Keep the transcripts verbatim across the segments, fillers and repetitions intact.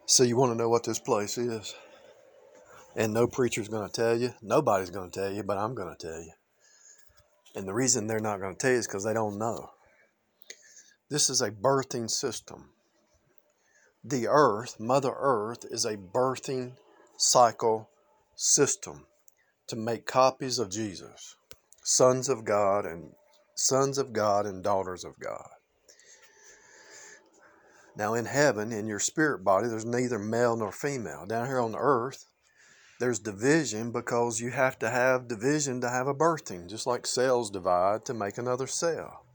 So you want to know what this place is? And no preacher's going to tell you. Nobody's going to tell you, but I'm going to tell you. And the reason they're not going to tell you is because they don't know. This is a birthing system. The earth, Mother Earth, is a birthing cycle system to make copies of Jesus, sons of God and sons of God and daughters of God. Now in heaven, in your spirit body, there's neither male nor female. Down here on the earth, there's division because you have to have division to have a birthing, just like cells divide to make another cell.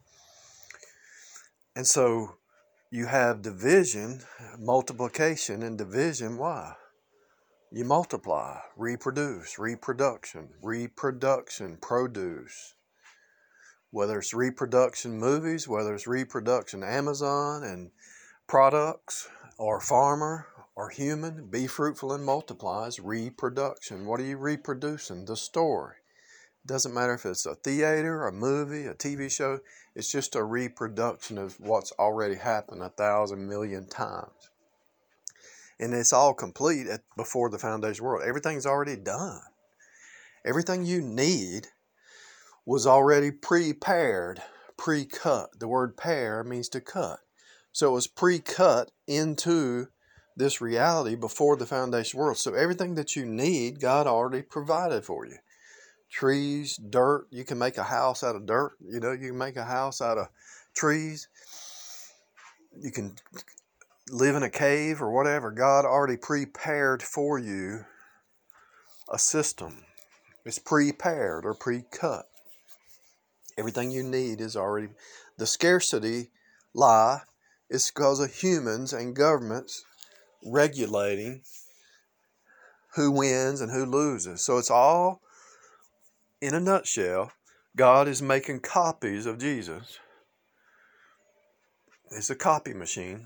And so you have division, multiplication, and division. Why? You multiply, reproduce, reproduction, reproduction, produce. Whether it's reproduction movies, whether it's reproduction Amazon and products, or farmer, or human, be fruitful and multiply is reproduction. What are you reproducing? The story. Doesn't matter if it's a theater, a movie, a T V show. It's just a reproduction of what's already happened a thousand million times. And it's all complete at, before the foundation of the world. Everything's already done. Everything you need was already prepared, pre-cut. The word pair means to cut. So it was pre-cut into this reality before the foundation of the world. So everything that you need, God already provided for you. Trees, dirt. You can make a house out of dirt. You know, you can make a house out of trees. You can live in a cave or whatever. God already prepared for you a system. It's prepared or pre-cut. Everything you need is already. The scarcity lie is because of humans and governments regulating who wins and who loses. So it's all, in a nutshell, God is making copies of Jesus. It's a copy machine.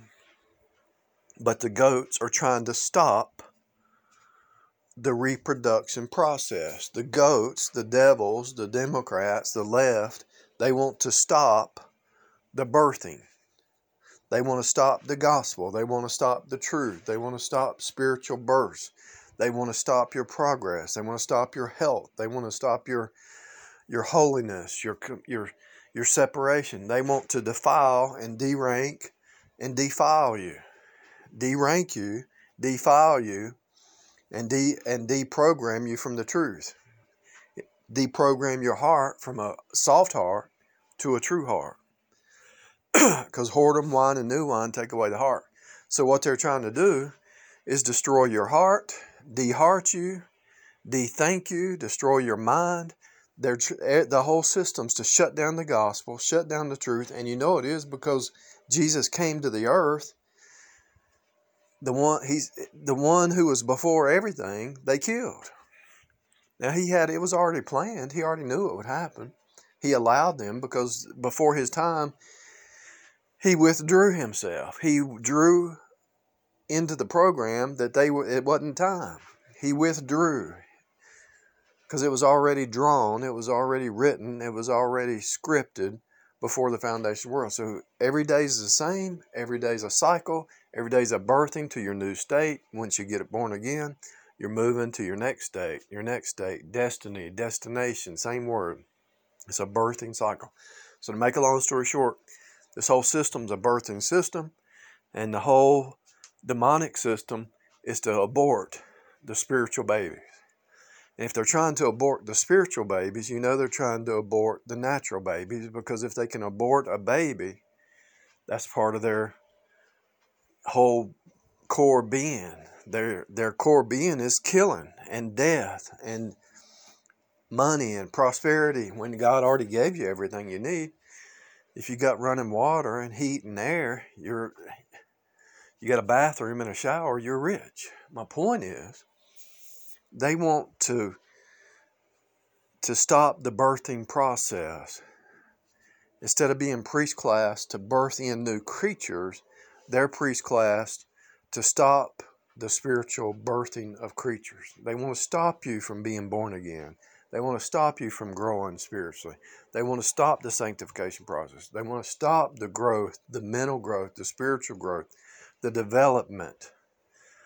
But the goats are trying to stop the reproduction process. The goats, the devils, the Democrats, the left, they want to stop the birthing. They want to stop the gospel. They want to stop the truth. They want to stop spiritual births. They want to stop your progress. They want to stop your health. They want to stop your your holiness, your your your separation. They want to defile and derank and defile you. Derank you, defile you, and de and deprogram you from the truth. Deprogram your heart from a soft heart to a true heart. Because whoredom, wine, and new wine take away the heart. So what they're trying to do is destroy your heart, de-heart you, de-thank you, destroy your mind. They're tr- the whole system's to shut down the gospel, shut down the truth, and you know it is because Jesus came to the earth. The one he's the one who was before everything, they killed. Now he had it was already planned. He already knew it would happen. He allowed them because before his time, he withdrew himself. He drew into the program that they were. It wasn't time. He withdrew because it was already drawn. It was already written. It was already scripted before the foundation of the world. So every day is the same. Every day is a cycle. Every day is a birthing to your new state. Once you get born again, you're moving to your next state. Your next state, destiny, destination, same word. It's a birthing cycle. So to make a long story short, this whole system's a birthing system, and the whole demonic system is to abort the spiritual babies. And if they're trying to abort the spiritual babies, you know they're trying to abort the natural babies, because if they can abort a baby, that's part of their whole core being. Their their core being is killing and death and money and prosperity when God already gave you everything you need. If you got running water and heat and air, you're you got a bathroom and a shower, you're rich. My point is, they want to to stop the birthing process. Instead of being priest class to birth in new creatures, they're priest class to stop the spiritual birthing of creatures. They want to stop you from being born again. They want to stop you from growing spiritually. They want to stop the sanctification process. They want to stop the growth, the mental growth, the spiritual growth, the development.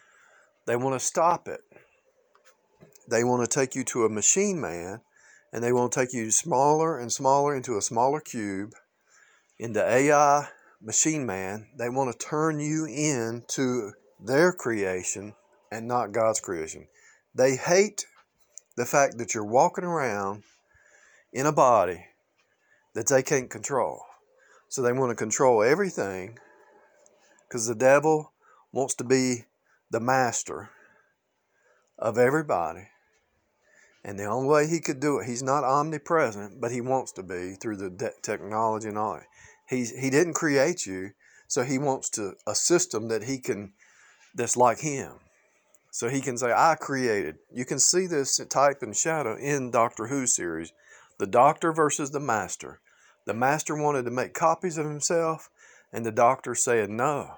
They want to stop it. They want to take you to a machine man, and they want to take you smaller and smaller into a smaller cube, into A I machine man. They want to turn you into their creation and not God's creation. They hate the fact that you're walking around in a body that they can't control. So they want to control everything, because the devil wants to be the master of everybody. And the only way he could do it, he's not omnipresent, but he wants to be through the de- technology and all that. He's, he didn't create you, so he wants to a system that he can, that's like him. So he can say, I created. You can see this type and shadow in Doctor Who series. The Doctor versus the Master. The Master wanted to make copies of himself, and the Doctor said no.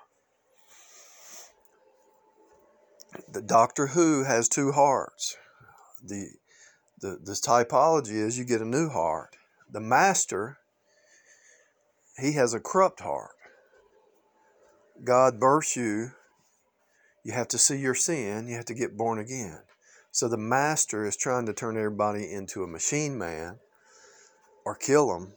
The Doctor Who has two hearts. The, the, the typology is you get a new heart. The Master, he has a corrupt heart. God births you. You have to see your sin. You have to get born again. So the Master is trying to turn everybody into a machine man or kill them.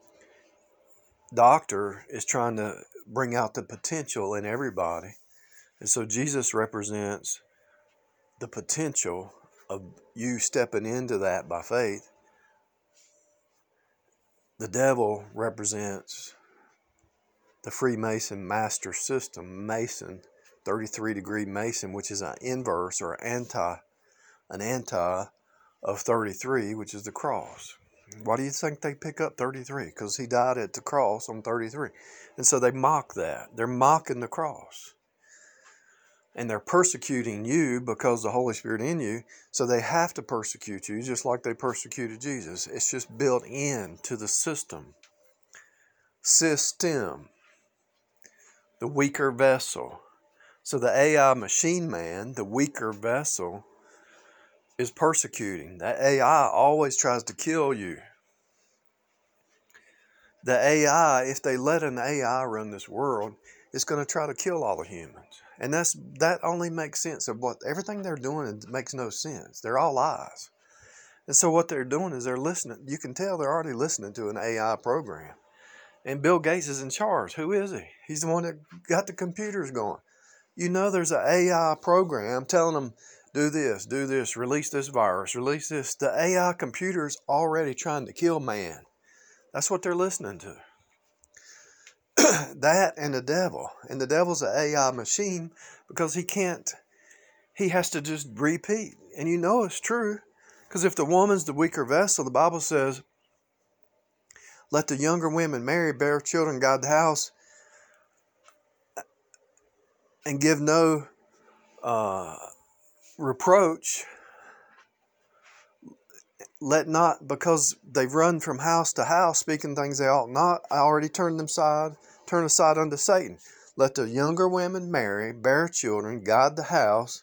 Doctor is trying to bring out the potential in everybody. And so Jesus represents the potential of you stepping into that by faith. The devil represents the Freemason master system, Mason, thirty-three degree Mason, which is an inverse or anti, an anti of thirty-three, which is the cross. Why do you think they pick up thirty-three? Because he died at the cross on thirty-three. And so they mock that. They're mocking the cross. And they're persecuting you because the Holy Spirit in you. So they have to persecute you just like they persecuted Jesus. It's just built into the system. System. The weaker vessel. So the A I machine man, the weaker vessel, is persecuting. That A I always tries to kill you. The A I, if they let an A I run this world, it's going to try to kill all the humans. And that's that only makes sense of what everything they're doing makes no sense. They're all lies. And so what they're doing is they're listening. You can tell they're already listening to an A I program. And Bill Gates is in charge. Who is he? He's the one that got the computers going. You know there's an A I program telling them, do this, do this, release this virus, release this. The A I computer's already trying to kill man. That's what they're listening to. That and the devil. And the devil's an A I machine because he can't, he has to just repeat. And you know it's true. Because if the woman's the weaker vessel, the Bible says, let the younger women marry, bear children, guide the house, and give no uh, reproach. Let not, because they've run from house to house, speaking things they ought not, I already turned them aside, turn aside unto Satan. Let the younger women marry, bear children, guide the house,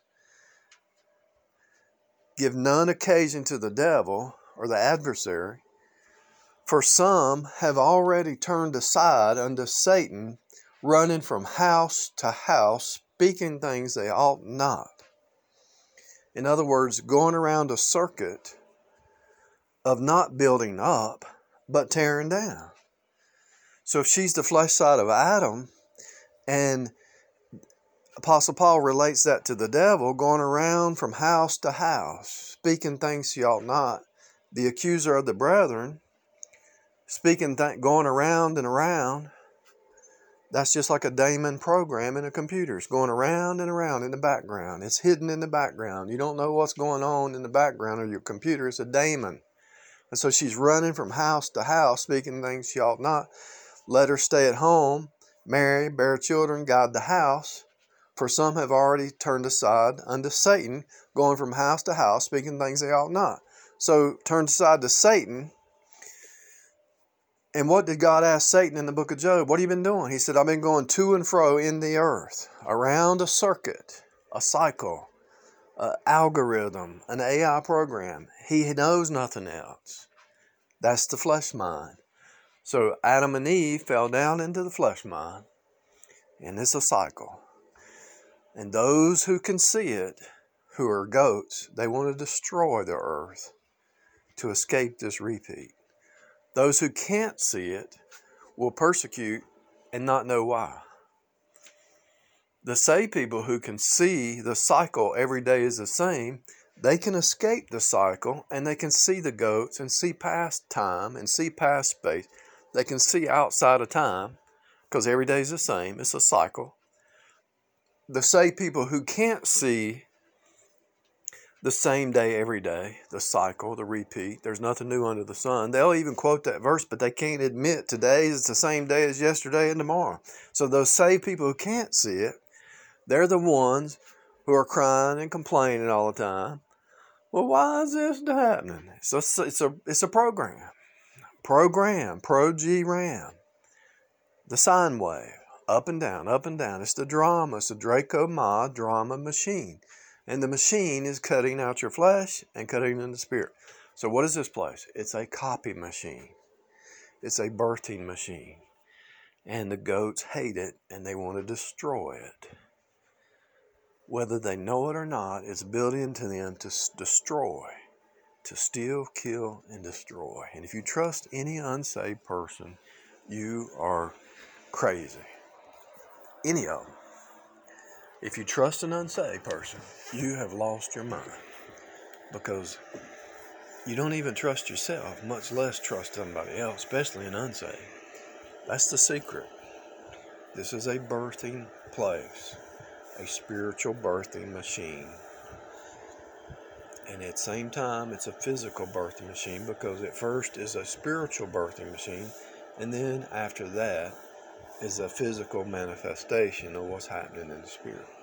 give none occasion to the devil or the adversary. For some have already turned aside unto Satan, running from house to house, speaking things they ought not. In other words, going around a circuit of not building up, but tearing down. So if she's the flesh side of Adam, and Apostle Paul relates that to the devil, going around from house to house, speaking things she ought not, the accuser of the brethren, speaking, th- going around and around, that's just like a daemon program in a computer. It's going around and around in the background. It's hidden in the background. You don't know what's going on in the background of your computer. It's a daemon. And so she's running from house to house, speaking things she ought not. Let her stay at home, marry, bear children, guide the house. For some have already turned aside unto Satan, going from house to house, speaking things they ought not. So turned aside to Satan. And what did God ask Satan in the book of Job? What have you been doing? He said, I've been going to and fro in the earth, around a circuit, a cycle, an algorithm, an A I program. He knows nothing else. That's the flesh mind. So Adam and Eve fell down into the flesh mind, and it's a cycle. And those who can see it, who are goats, they want to destroy the earth to escape this repeat. Those who can't see it will persecute and not know why. The saved people who can see the cycle every day is the same, they can escape the cycle and they can see the goats and see past time and see past space. They can see outside of time because every day is the same. It's a cycle. The saved people who can't see the same day every day, the cycle, the repeat, there's nothing new under the sun. They'll even quote that verse, but they can't admit today is the same day as yesterday and tomorrow. So those saved people who can't see it, they're the ones who are crying and complaining all the time. Well, why is this happening? It's a, it's a, it's a program. Program, pro-G-RAM. The sine wave, up and down, up and down. It's the drama. It's the Draco Ma drama machine. And the machine is cutting out your flesh and cutting in the spirit. So what is this place? It's a copy machine. It's a birthing machine. And the goats hate it and they want to destroy it. Whether they know it or not, it's built into them to destroy, to steal, kill, and destroy. And if you trust any unsaved person, you are crazy. Any of them. If you trust an unsaved person, you have lost your mind. Because you don't even trust yourself, much less trust somebody else, especially an unsaved. That's the secret. This is a birthing place, a spiritual birthing machine. And at the same time, it's a physical birthing machine because at first is a spiritual birthing machine, and then after that is a physical manifestation of what's happening in the spirit.